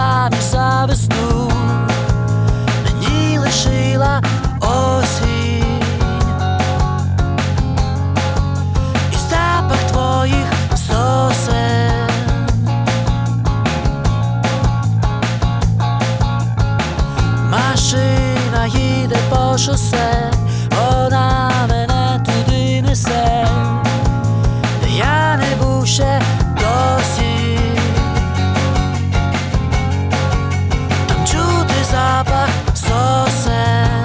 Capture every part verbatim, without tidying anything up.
заміж за весну, мені лишила осінь і запах твоїх сосен. Машина їде по шосе, вона мене туди несе, де я не був ще досі. Там чути запах сосен,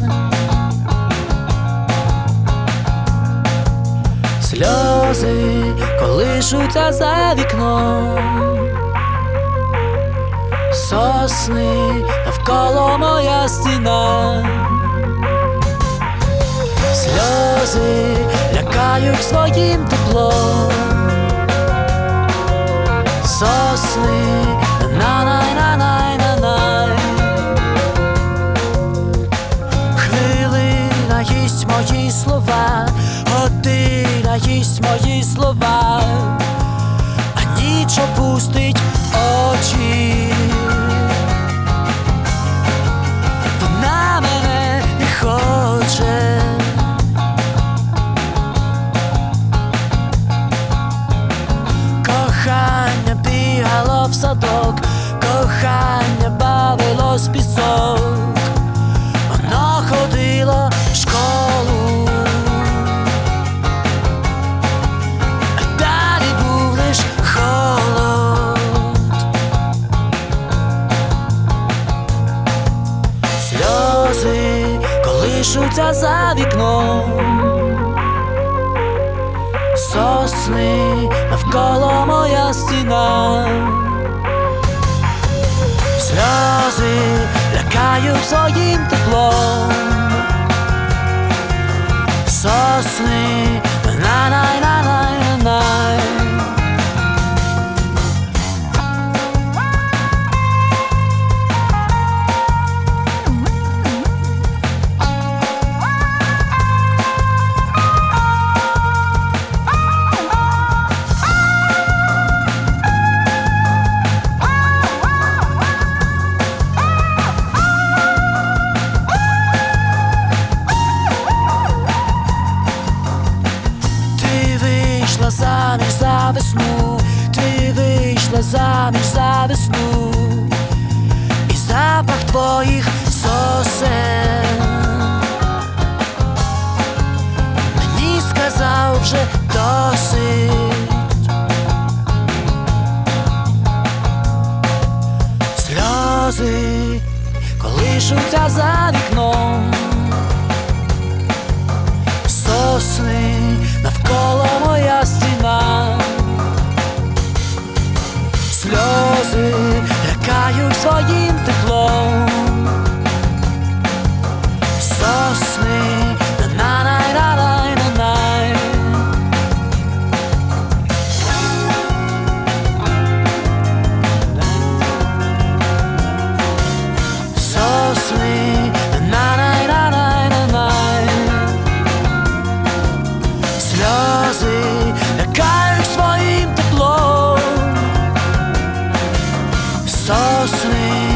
сльози колишуться за вікном, сосни навколо моя стіна. Сльози лякають своїм теплом, сосни на-най-на-най-на-най. Хвилина їсть мої слова, година їсть мої слова, а ніч опустить очі. Вона мене не хоче, кохання бігало в садок, кохання бавилось в пісок, воно ходило в школу, а далі був лиш холод. Сльози колишуться за вікном, сосни навколо моя стіна. Сльози лякають своїм теплом, сосни на-най-на-най-на-най. Заміж за весну, ти вийшла заміж за весну, і запах твоїх сосен мені сказав вже досить. Сльози колишуться за вікном, сосни навколо моя стіна. Сльози лякають своїм теплом, сосни на-най-на-най-на-най. Сосни на-най-на-най-на-най. Сльози лякають своїм теплом, сосни